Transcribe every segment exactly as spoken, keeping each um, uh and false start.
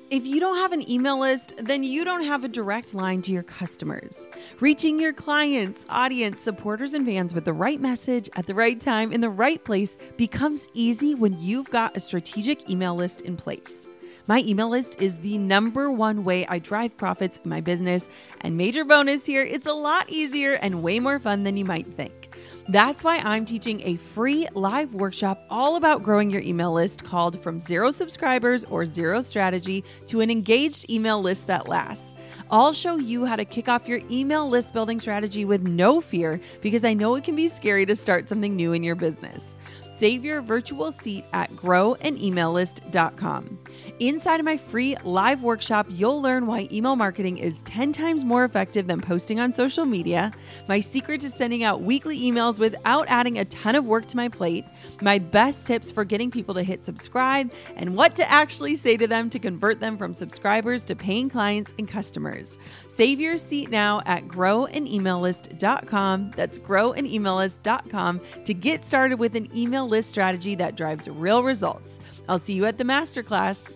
If you don't have an email list, then you don't have a direct line to your customers. Reaching your clients, audience, supporters, and fans with the right message at the right time in the right place becomes easy when you've got a strategic email list in place. My email list is the number one way I drive profits in my business, and major bonus here, it's a lot easier and way more fun than you might think. That's why I'm teaching a free live workshop all about growing your email list called From Zero Subscribers or Zero Strategy to an Engaged Email List That Lasts. I'll show you how to kick off your email list building strategy with no fear, because I know it can be scary to start something new in your business. Save your virtual seat at grow an email list dot com. Inside of my free live workshop, you'll learn why email marketing is ten times more effective than posting on social media, my secret to sending out weekly emails without adding a ton of work to my plate, my best tips for getting people to hit subscribe, and what to actually say to them to convert them from subscribers to paying clients and customers. Save your seat now at grow an email list dot com. That's grow an email list dot com to get started with an email list strategy that drives real results. I'll see you at the masterclass.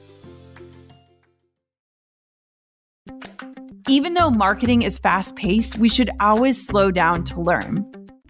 Even though marketing is fast-paced, we should always slow down to learn.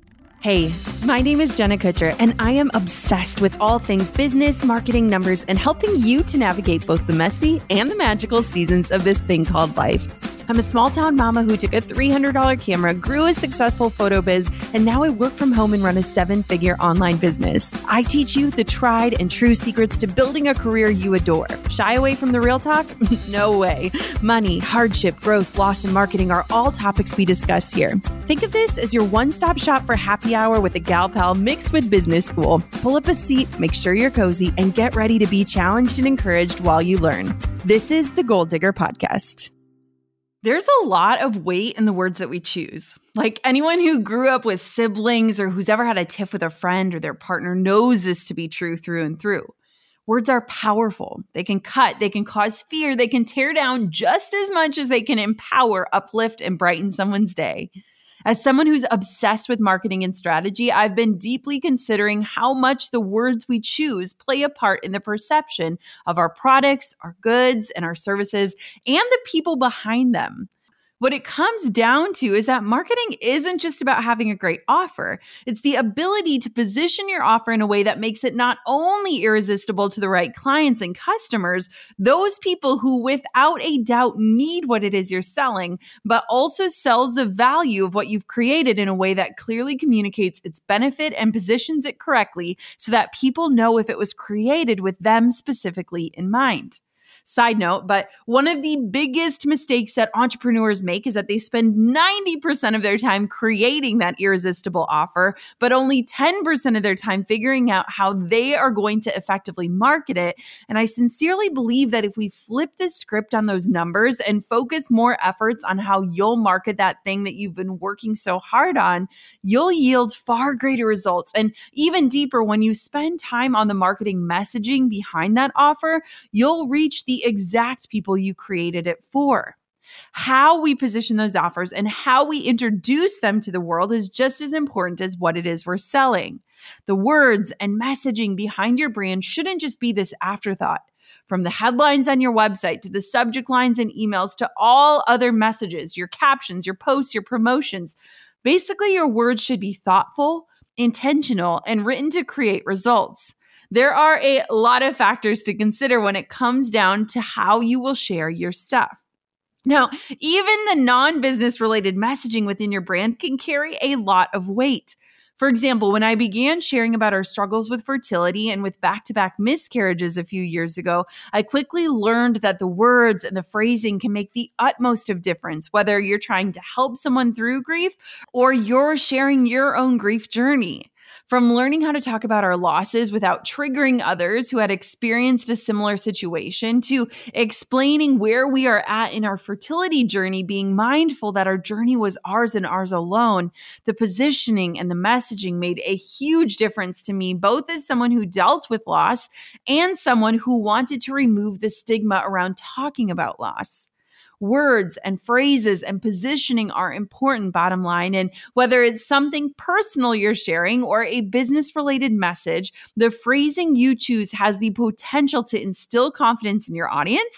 Hey, my name is Jenna Kutcher, and I am obsessed with all things business, marketing, numbers, and helping you to navigate both the messy and the magical seasons of this thing called life. I'm a small-town mama who took a three hundred dollars camera, grew a successful photo biz, and now I work from home and run a seven-figure online business. I teach you the tried and true secrets to building a career you adore. Shy away from the real talk? No way. Money, hardship, growth, loss, and marketing are all topics we discuss here. Think of this as your one-stop shop for happy hour with a gal pal mixed with business school. Pull up a seat, make sure you're cozy, and get ready to be challenged and encouraged while you learn. This is the Goal Digger Podcast. There's a lot of weight in the words that we choose. Like, anyone who grew up with siblings or who's ever had a tiff with a friend or their partner knows this to be true through and through. Words are powerful. They can cut, they can cause fear, they can tear down just as much as they can empower, uplift, and brighten someone's day. As someone who's obsessed with marketing and strategy, I've been deeply considering how much the words we choose play a part in the perception of our products, our goods, and our services, and the people behind them. What it comes down to is that marketing isn't just about having a great offer. It's the ability to position your offer in a way that makes it not only irresistible to the right clients and customers, those people who without a doubt need what it is you're selling, but also sells the value of what you've created in a way that clearly communicates its benefit and positions it correctly so that people know if it was created with them specifically in mind. Side note, but one of the biggest mistakes that entrepreneurs make is that they spend ninety percent of their time creating that irresistible offer, but only ten percent of their time figuring out how they are going to effectively market it. And I sincerely believe that if we flip the script on those numbers and focus more efforts on how you'll market that thing that you've been working so hard on, you'll yield far greater results. And even deeper, when you spend time on the marketing messaging behind that offer, you'll reach the the exact people you created it for. How we position those offers and how we introduce them to the world is just as important as what it is we're selling. The words and messaging behind your brand shouldn't just be this afterthought. From the headlines on your website to the subject lines and emails to all other messages, your captions, your posts, your promotions, basically your words should be thoughtful, intentional, and written to create results. There are a lot of factors to consider when it comes down to how you will share your stuff. Now, even the non-business related messaging within your brand can carry a lot of weight. For example, when I began sharing about our struggles with fertility and with back-to-back miscarriages a few years ago, I quickly learned that the words and the phrasing can make the utmost of difference, whether you're trying to help someone through grief or you're sharing your own grief journey. From learning how to talk about our losses without triggering others who had experienced a similar situation, to explaining where we are at in our fertility journey, being mindful that our journey was ours and ours alone, the positioning and the messaging made a huge difference to me, both as someone who dealt with loss and someone who wanted to remove the stigma around talking about loss. Words and phrases and positioning are important, bottom line. And whether it's something personal you're sharing or a business-related message, the phrasing you choose has the potential to instill confidence in your audience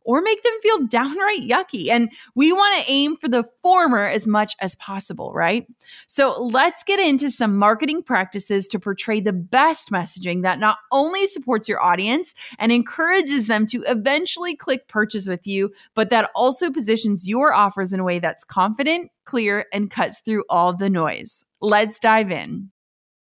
or make them feel downright yucky. And we want to aim for the former as much as possible, right? So let's get into some marketing practices to portray the best messaging that not only supports your audience and encourages them to eventually click purchase with you, but that also positions your offers in a way that's confident, clear, and cuts through all the noise. Let's dive in.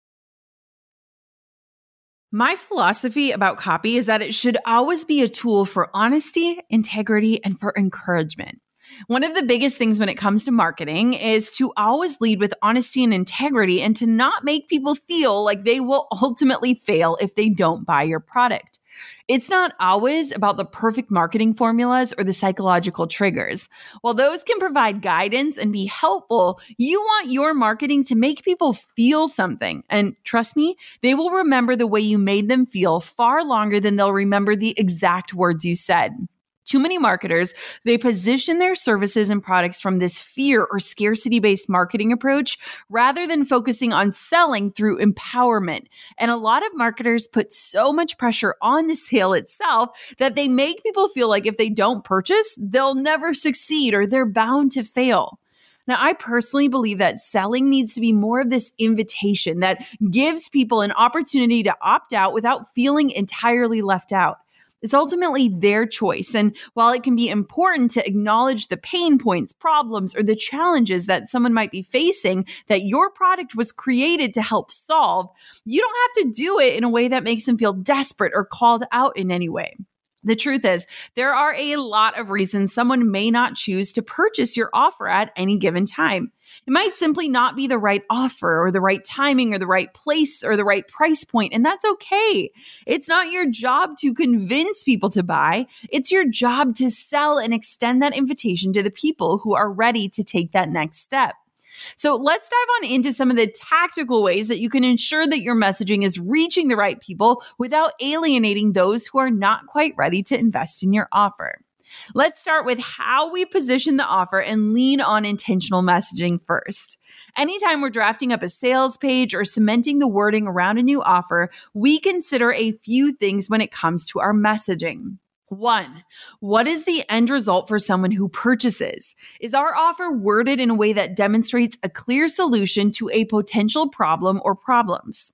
My philosophy about copy is that it should always be a tool for honesty, integrity, and for encouragement. One of the biggest things when it comes to marketing is to always lead with honesty and integrity and to not make people feel like they will ultimately fail if they don't buy your product. It's not always about the perfect marketing formulas or the psychological triggers. While those can provide guidance and be helpful, you want your marketing to make people feel something. And trust me, they will remember the way you made them feel far longer than they'll remember the exact words you said. Too many marketers, they position their services and products from this fear or scarcity-based marketing approach rather than focusing on selling through empowerment. And a lot of marketers put so much pressure on the sale itself that they make people feel like if they don't purchase, they'll never succeed or they're bound to fail. Now, I personally believe that selling needs to be more of this invitation that gives people an opportunity to opt out without feeling entirely left out. It's ultimately their choice. And while it can be important to acknowledge the pain points, problems, or the challenges that someone might be facing that your product was created to help solve, you don't have to do it in a way that makes them feel desperate or called out in any way. The truth is, there are a lot of reasons someone may not choose to purchase your offer at any given time. It might simply not be the right offer or the right timing or the right place or the right price point, and that's okay. It's not your job to convince people to buy. It's your job to sell and extend that invitation to the people who are ready to take that next step. So let's dive on into some of the tactical ways that you can ensure that your messaging is reaching the right people without alienating those who are not quite ready to invest in your offer. Let's start with how we position the offer and lean on intentional messaging first. Anytime we're drafting up a sales page or cementing the wording around a new offer, we consider a few things when it comes to our messaging. One, what is the end result for someone who purchases? Is our offer worded in a way that demonstrates a clear solution to a potential problem or problems?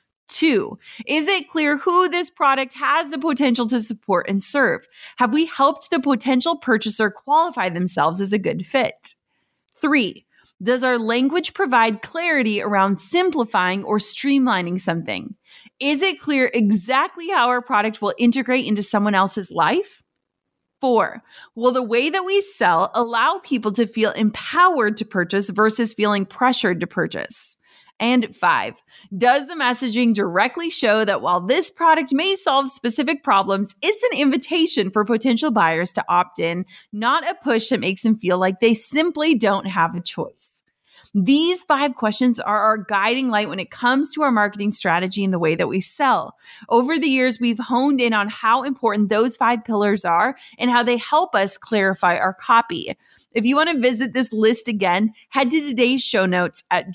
Two, is it clear who this product has the potential to support and serve? Have we helped the potential purchaser qualify themselves as a good fit? Three, does our language provide clarity around simplifying or streamlining something? Is it clear exactly how our product will integrate into someone else's life? Four, will the way that we sell allow people to feel empowered to purchase versus feeling pressured to purchase? And five, does the messaging directly show that while this product may solve specific problems, it's an invitation for potential buyers to opt in, not a push that makes them feel like they simply don't have a choice? These five questions are our guiding light when it comes to our marketing strategy and the way that we sell. Over the years, we've honed in on how important those five pillars are and how they help us clarify our copy. If you want to visit this list again, head to today's show notes at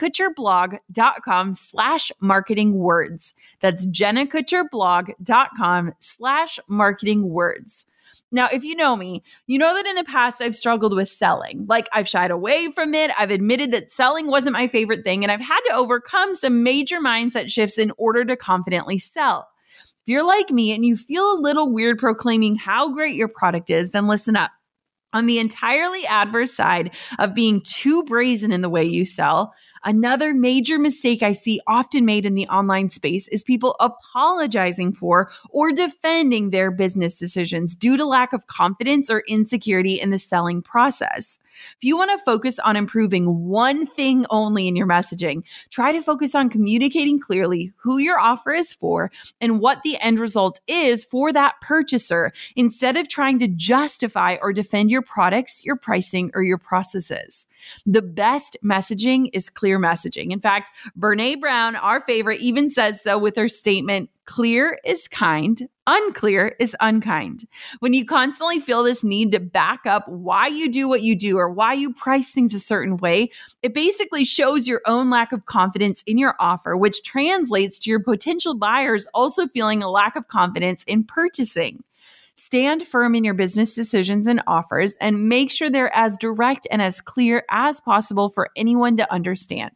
jennakutcherblog.com slash marketing words. That's jennakutcherblog.com slash marketing words. Now, if you know me, you know that in the past I've struggled with selling. Like I've shied away from it. I've admitted that selling wasn't my favorite thing, and I've had to overcome some major mindset shifts in order to confidently sell. If you're like me and you feel a little weird proclaiming how great your product is, then listen up. On the entirely adverse side of being too brazen in the way you sell, another major mistake I see often made in the online space is people apologizing for or defending their business decisions due to lack of confidence or insecurity in the selling process. If you want to focus on improving one thing only in your messaging, try to focus on communicating clearly who your offer is for and what the end result is for that purchaser, instead of trying to justify or defend your products, your pricing, or your processes. The best messaging is clear messaging. In fact, Brené Brown, our favorite, even says so with her statement, "Clear is kind, unclear is unkind." When you constantly feel this need to back up why you do what you do or why you price things a certain way, it basically shows your own lack of confidence in your offer, which translates to your potential buyers also feeling a lack of confidence in purchasing. Stand firm in your business decisions and offers, and make sure they're as direct and as clear as possible for anyone to understand.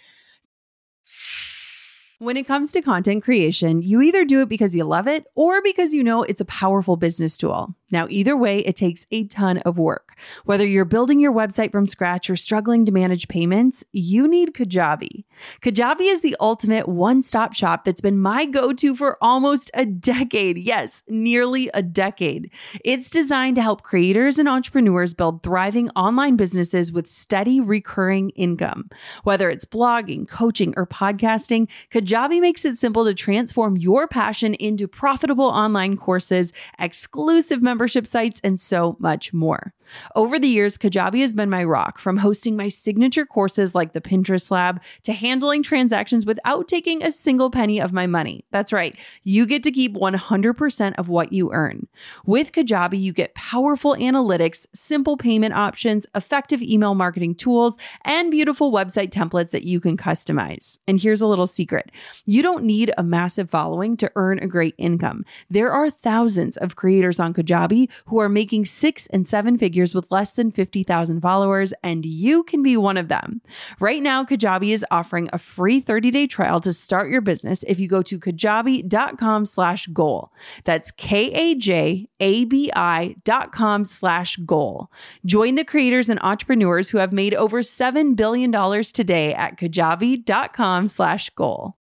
When it comes to content creation, you either do it because you love it or because you know it's a powerful business tool. Now, either way, it takes a ton of work. Whether you're building your website from scratch or struggling to manage payments, you need Kajabi. Kajabi is the ultimate one-stop shop that's been my go-to for almost a decade. Yes, nearly a decade. It's designed to help creators and entrepreneurs build thriving online businesses with steady recurring income. Whether it's blogging, coaching, or podcasting, Kajabi makes it simple to transform your passion into profitable online courses, exclusive membership sites, and so much more. Over the years, Kajabi has been my rock, from hosting my signature courses like the Pinterest Lab to handling transactions without taking a single penny of my money. That's right, you get to keep one hundred percent of what you earn. With Kajabi, you get powerful analytics, simple payment options, effective email marketing tools, and beautiful website templates that you can customize. And here's a little secret. You don't need a massive following to earn a great income. There are thousands of creators on Kajabi who are making six and seven figures with less than fifty thousand followers, and you can be one of them. Right now, Kajabi is offering a free thirty-day trial to start your business if you go to kajabi.com slash goal. That's K-A-J-A-B-I dot com slash goal. Join the creators and entrepreneurs who have made over seven billion dollars today at kajabi.com slash goal.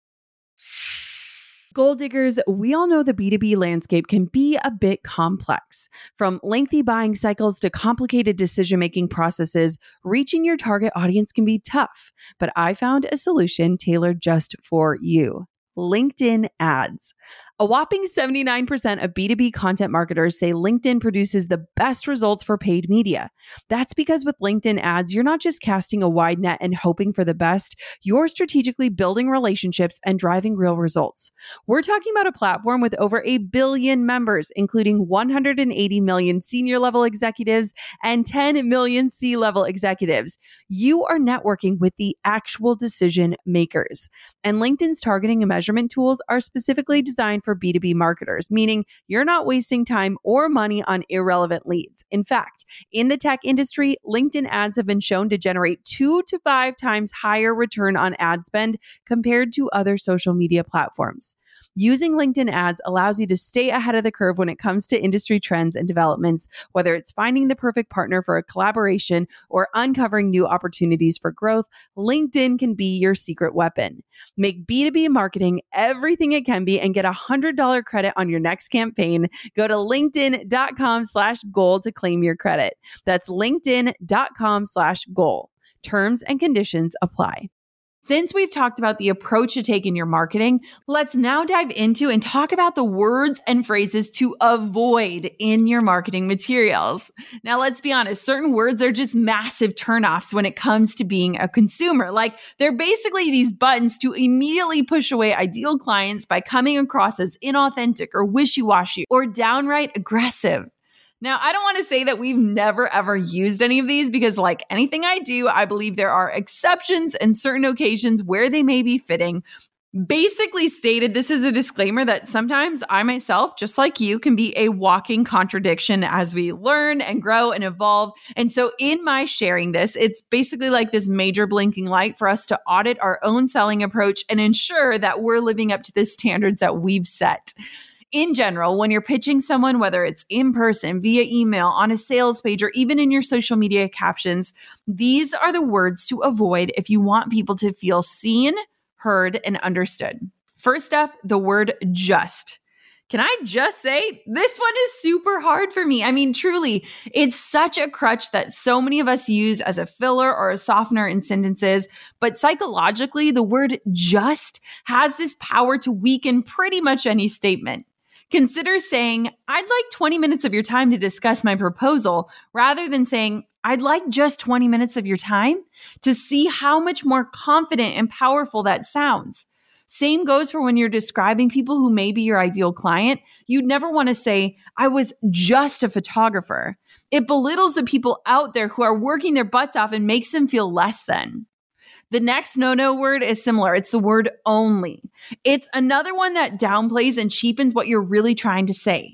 Goal diggers, we all know the B two B landscape can be a bit complex. From lengthy buying cycles to complicated decision-making processes, reaching your target audience can be tough. But I found a solution tailored just for you: LinkedIn ads. A whopping seventy-nine percent of B two B content marketers say LinkedIn produces the best results for paid media. That's because with LinkedIn ads, you're not just casting a wide net and hoping for the best, you're strategically building relationships and driving real results. We're talking about a platform with over a billion members, including one hundred eighty million senior level executives and ten million C-level executives. You are networking with the actual decision makers. And LinkedIn's targeting and measurement tools are specifically designed for for B two B marketers, meaning you're not wasting time or money on irrelevant leads. In fact, in the tech industry, LinkedIn ads have been shown to generate two to five times higher return on ad spend compared to other social media platforms. Using LinkedIn ads allows you to stay ahead of the curve when it comes to industry trends and developments, whether it's finding the perfect partner for a collaboration or uncovering new opportunities for growth. LinkedIn can be your secret weapon. Make B two B marketing everything it can be and get a one hundred dollars credit on your next campaign. Go to linkedin.com slash goal to claim your credit. That's linkedin.com slash goal. Terms and conditions apply. Since we've talked about the approach to take in your marketing, let's now dive into and talk about the words and phrases to avoid in your marketing materials. Now, let's be honest, certain words are just massive turnoffs when it comes to being a consumer. Like, they're basically these buttons to immediately push away ideal clients by coming across as inauthentic or wishy-washy or downright aggressive. Now, I don't want to say that we've never ever used any of these because, like anything I do, I believe there are exceptions and certain occasions where they may be fitting. Basically stated, this is a disclaimer that sometimes I myself, just like you, can be a walking contradiction as we learn and grow and evolve. And so in my sharing this, it's basically like this major blinking light for us to audit our own selling approach and ensure that we're living up to the standards that we've set. In general, when you're pitching someone, whether it's in person, via email, on a sales page, or even in your social media captions, these are the words to avoid if you want people to feel seen, heard, and understood. First up, the word just. Can I just say, this one is super hard for me. I mean, truly, it's such a crutch that so many of us use as a filler or a softener in sentences. But psychologically, the word just has this power to weaken pretty much any statement. Consider saying, I'd like twenty minutes of your time to discuss my proposal, rather than saying, I'd like just twenty minutes of your time, to see how much more confident and powerful that sounds. Same goes for when you're describing people who may be your ideal client. You'd never want to say, I was just a photographer. It belittles the people out there who are working their butts off and makes them feel less than. The next no-no word is similar. It's the word only. It's another one that downplays and cheapens what you're really trying to say.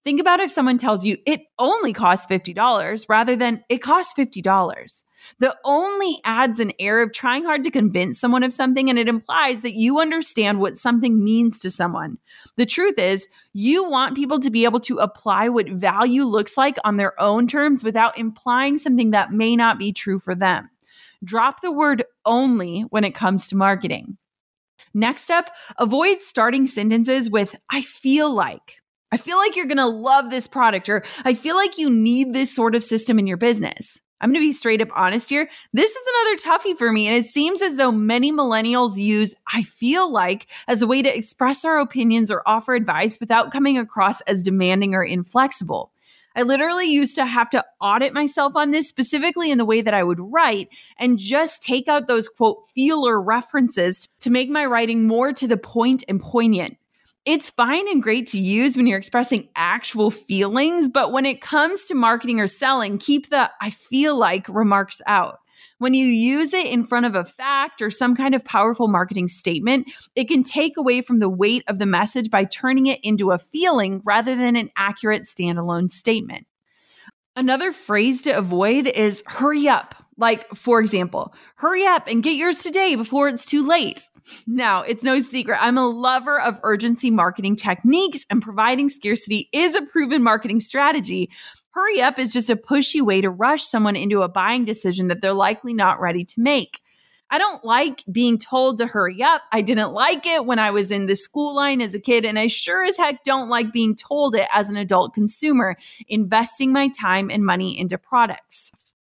Think about if someone tells you it only costs fifty dollars rather than it costs fifty dollars. The only adds an air of trying hard to convince someone of something, and it implies that you understand what something means to someone. The truth is, you want people to be able to apply what value looks like on their own terms without implying something that may not be true for them. Drop the word only when it comes to marketing. Next up, avoid starting sentences with I feel like. I feel like you're going to love this product, or I feel like you need this sort of system in your business. I'm going to be straight up honest here. This is another toughie for me, and it seems as though many millennials use I feel like as a way to express our opinions or offer advice without coming across as demanding or inflexible. I literally used to have to audit myself on this, specifically in the way that I would write, and just take out those quote feeler references to make my writing more to the point and poignant. It's fine and great to use when you're expressing actual feelings, but when it comes to marketing or selling, keep the I feel like remarks out. When you use it in front of a fact or some kind of powerful marketing statement, it can take away from the weight of the message by turning it into a feeling rather than an accurate standalone statement. Another phrase to avoid is hurry up. Like, for example, hurry up and get yours today before it's too late. Now, it's no secret, I'm a lover of urgency marketing techniques, and providing scarcity is a proven marketing strategy. Hurry up is just a pushy way to rush someone into a buying decision that they're likely not ready to make. I don't like being told to hurry up. I didn't like it when I was in the school line as a kid, and I sure as heck don't like being told it as an adult consumer, investing my time and money into products.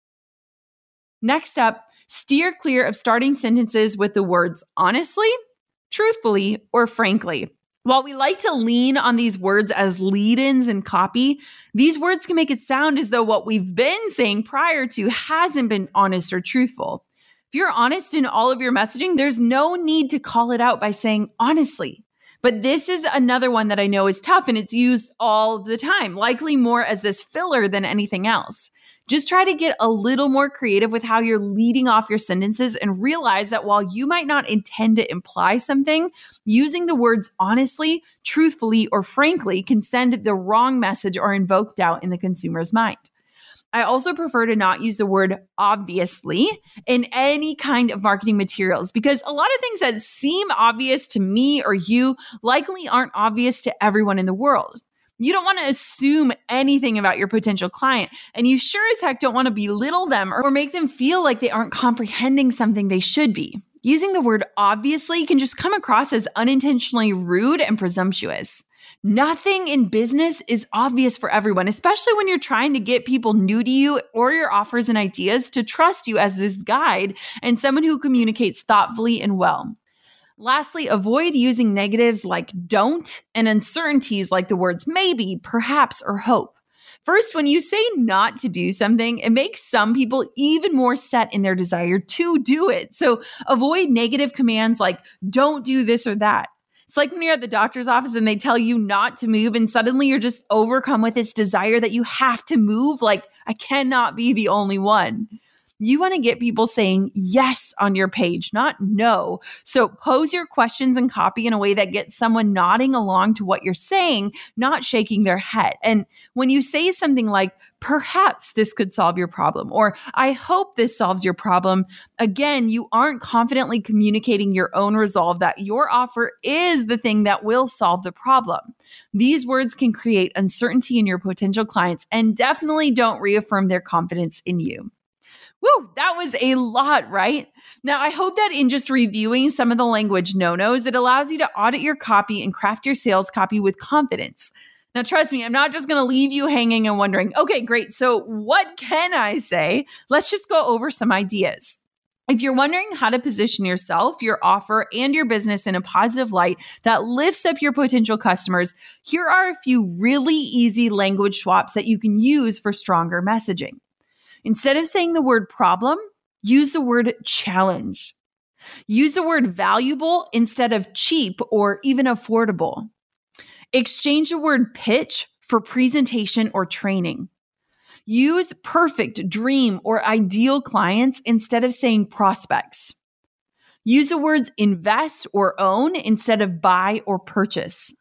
Next up, steer clear of starting sentences with the words honestly, truthfully, or frankly. While we like to lean on these words as lead-ins in copy, these words can make it sound as though what we've been saying prior to hasn't been honest or truthful. If you're honest in all of your messaging, there's no need to call it out by saying honestly. But this is another one that I know is tough, and it's used all the time, likely more as this filler than anything else. Just try to get a little more creative with how you're leading off your sentences, and realize that while you might not intend to imply something, using the words honestly, truthfully, or frankly can send the wrong message or invoke doubt in the consumer's mind. I also prefer to not use the word obviously in any kind of marketing materials, because a lot of things that seem obvious to me or you likely aren't obvious to everyone in the world. You don't want to assume anything about your potential client, and you sure as heck don't want to belittle them or make them feel like they aren't comprehending something they should be. Using the word obviously can just come across as unintentionally rude and presumptuous. Nothing in business is obvious for everyone, especially when you're trying to get people new to you or your offers and ideas to trust you as this guide and someone who communicates thoughtfully and well. Lastly, avoid using negatives like don't and uncertainties like the words maybe, perhaps, or hope. First, when you say not to do something, it makes some people even more set in their desire to do it. So avoid negative commands like don't do this or that. It's like when you're at the doctor's office and they tell you not to move, and suddenly you're just overcome with this desire that you have to move. Like, I cannot be the only one. You want to get people saying yes on your page, not no. So pose your questions and copy in a way that gets someone nodding along to what you're saying, not shaking their head. And when you say something like, perhaps this could solve your problem, or I hope this solves your problem, again, you aren't confidently communicating your own resolve that your offer is the thing that will solve the problem. These words can create uncertainty in your potential clients and definitely don't reaffirm their confidence in you. Woo, that was a lot, right? Now, I hope that in just reviewing some of the language no-nos, it allows you to audit your copy and craft your sales copy with confidence. Now, trust me, I'm not just going to leave you hanging and wondering, okay, great, so what can I say? Let's just go over some ideas. If you're wondering how to position yourself, your offer, and your business in a positive light that lifts up your potential customers, here are a few really easy language swaps that you can use for stronger messaging. Instead of saying the word problem, use the word challenge. Use the word valuable instead of cheap or even affordable. Exchange the word pitch for presentation or training. Use perfect, dream, or ideal clients instead of saying prospects. Use the words invest or own instead of buy or purchase.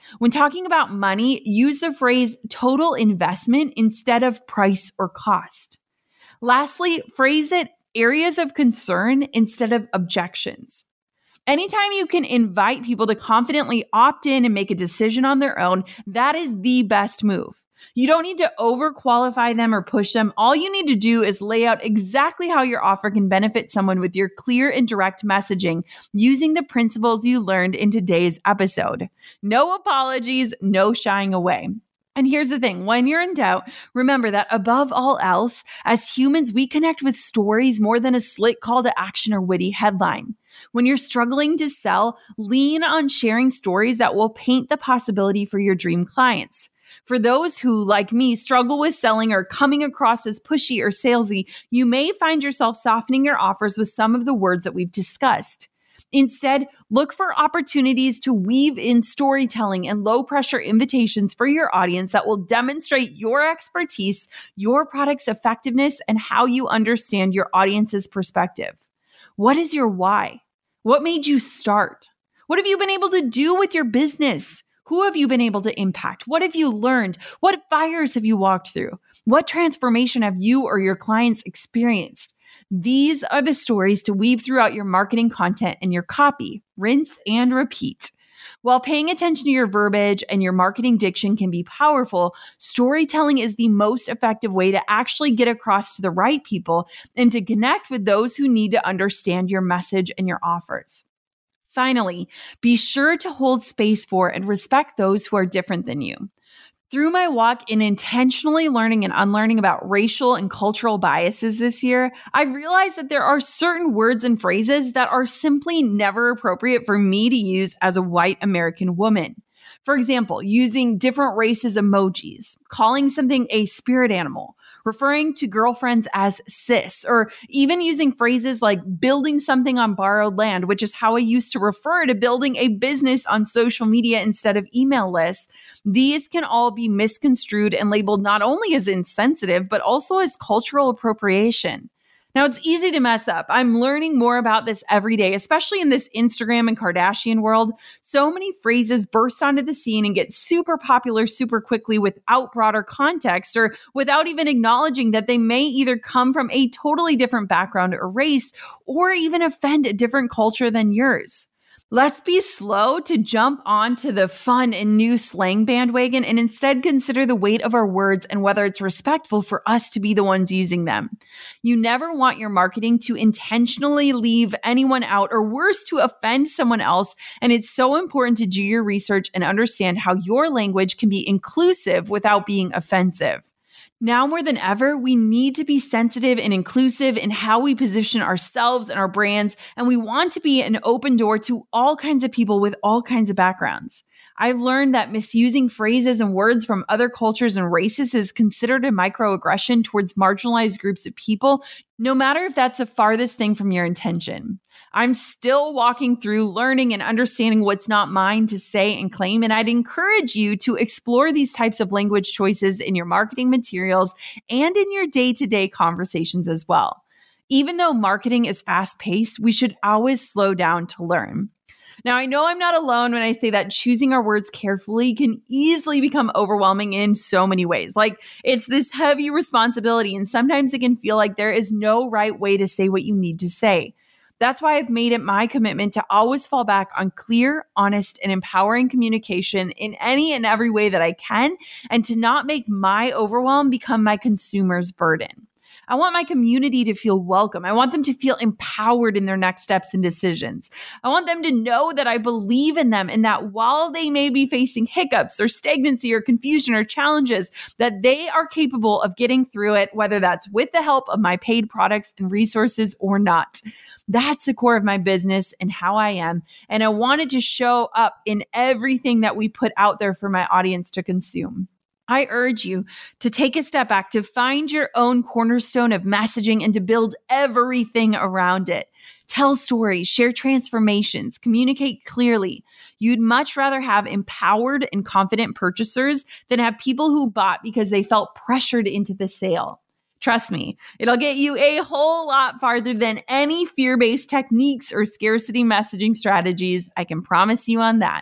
When talking about money, use the phrase total investment instead of price or cost. Lastly, phrase it areas of concern instead of objections. Anytime you can invite people to confidently opt in and make a decision on their own, that is the best move. You don't need to overqualify them or push them. All you need to do is lay out exactly how your offer can benefit someone with your clear and direct messaging using the principles you learned in today's episode. No apologies, no shying away. And here's the thing, when you're in doubt, remember that above all else, as humans, we connect with stories more than a slick call to action or witty headline. When you're struggling to sell, lean on sharing stories that will paint the possibility for your dream clients. For those who, like me, struggle with selling or coming across as pushy or salesy, you may find yourself softening your offers with some of the words that we've discussed. Instead, look for opportunities to weave in storytelling and low-pressure invitations for your audience that will demonstrate your expertise, your product's effectiveness, and how you understand your audience's perspective. What is your why? What made you start? What have you been able to do with your business? Who have you been able to impact? What have you learned? What fires have you walked through? What transformation have you or your clients experienced? These are the stories to weave throughout your marketing content and your copy. Rinse and repeat. While paying attention to your verbiage and your marketing diction can be powerful, storytelling is the most effective way to actually get across to the right people and to connect with those who need to understand your message and your offers. Finally, be sure to hold space for and respect those who are different than you. Through my walk in intentionally learning and unlearning about racial and cultural biases this year, I realized that there are certain words and phrases that are simply never appropriate for me to use as a white American woman. For example, using different races emojis, calling something a spirit animal, referring to girlfriends as sis, or even using phrases like building something on borrowed land, which is how I used to refer to building a business on social media instead of email lists. These can all be misconstrued and labeled not only as insensitive, but also as cultural appropriation. Now, it's easy to mess up. I'm learning more about this every day, especially in this Instagram and Kardashian world. So many phrases burst onto the scene and get super popular super quickly without broader context or without even acknowledging that they may either come from a totally different background or race or even offend a different culture than yours. Let's be slow to jump onto the fun and new slang bandwagon and instead consider the weight of our words and whether it's respectful for us to be the ones using them. You never want your marketing to intentionally leave anyone out or worse, to offend someone else. And it's so important to do your research and understand how your language can be inclusive without being offensive. Now more than ever, we need to be sensitive and inclusive in how we position ourselves and our brands, and we want to be an open door to all kinds of people with all kinds of backgrounds. I've learned that misusing phrases and words from other cultures and races is considered a microaggression towards marginalized groups of people, no matter if that's the farthest thing from your intention. I'm still walking through learning and understanding what's not mine to say and claim, and I'd encourage you to explore these types of language choices in your marketing materials and in your day-to-day conversations as well. Even though marketing is fast-paced, we should always slow down to learn. Now, I know I'm not alone when I say that choosing our words carefully can easily become overwhelming in so many ways. Like, it's this heavy responsibility, and sometimes it can feel like there is no right way to say what you need to say. That's why I've made it my commitment to always fall back on clear, honest, and empowering communication in any and every way that I can, and to not make my overwhelm become my consumer's burden. I want my community to feel welcome. I want them to feel empowered in their next steps and decisions. I want them to know that I believe in them and that while they may be facing hiccups or stagnancy or confusion or challenges, that they are capable of getting through it, whether that's with the help of my paid products and resources or not. That's the core of my business and how I am. And I wanted to show up in everything that we put out there for my audience to consume. I urge you to take a step back, to find your own cornerstone of messaging and to build everything around it. Tell stories, share transformations, communicate clearly. You'd much rather have empowered and confident purchasers than have people who bought because they felt pressured into the sale. Trust me, it'll get you a whole lot farther than any fear-based techniques or scarcity messaging strategies. I can promise you on that.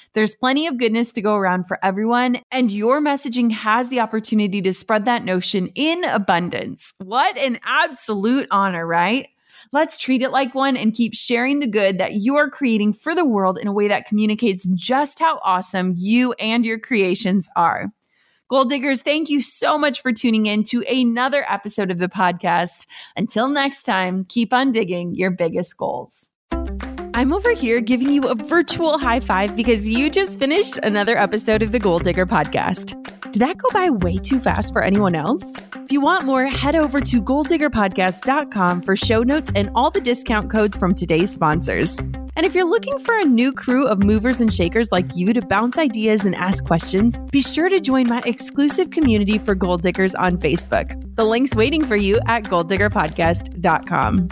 There's plenty of goodness to go around for everyone, and your messaging has the opportunity to spread that notion in abundance. What an absolute honor, right? Let's treat it like one and keep sharing the good that you are creating for the world in a way that communicates just how awesome you and your creations are. Goal Diggers, thank you so much for tuning in to another episode of the podcast. Until next time, keep on digging your biggest goals. I'm over here giving you a virtual high five because you just finished another episode of the Goal Digger podcast. Did that go by way too fast for anyone else? If you want more, head over to goal digger podcast dot com for show notes and all the discount codes from today's sponsors. And if you're looking for a new crew of movers and shakers like you to bounce ideas and ask questions, be sure to join my exclusive community for Goal Diggers on Facebook. The link's waiting for you at goal digger podcast dot com.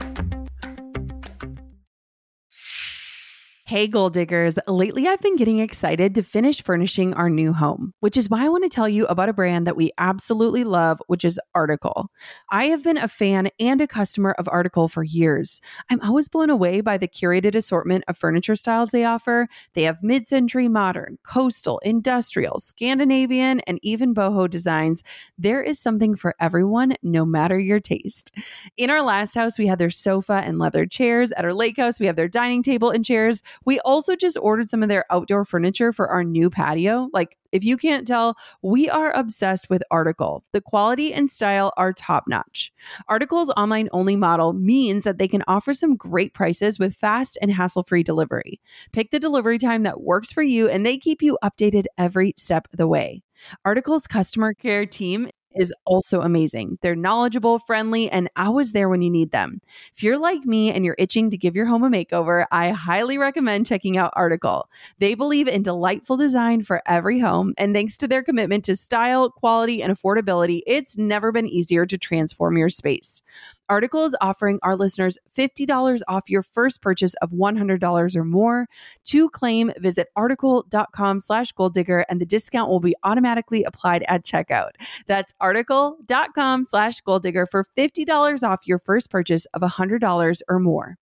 Hey, Goal Diggers. Lately, I've been getting excited to finish furnishing our new home, which is why I want to tell you about a brand that we absolutely love, which is Article. I have been a fan and a customer of Article for years. I'm always blown away by the curated assortment of furniture styles they offer. They have mid-century modern, coastal, industrial, Scandinavian, and even boho designs. There is something for everyone, no matter your taste. In our last house, we had their sofa and leather chairs. At our lake house, we have their dining table and chairs. We also just ordered some of their outdoor furniture for our new patio. Like, if you can't tell, we are obsessed with Article. The quality and style are top notch. Article's online only model means that they can offer some great prices with fast and hassle-free delivery. Pick the delivery time that works for you, and they keep you updated every step of the way. Article's customer care team is also amazing. They're knowledgeable, friendly, and always there when you need them. If you're like me and you're itching to give your home a makeover, I highly recommend checking out Article. They believe in delightful design for every home, and thanks to their commitment to style, quality, and affordability, it's never been easier to transform your space. Article is offering our listeners fifty dollars off your first purchase of one hundred dollars or more. To claim, visit article.com slash goal digger, and the discount will be automatically applied at checkout. That's article.com slash goal digger for fifty dollars off your first purchase of one hundred dollars or more.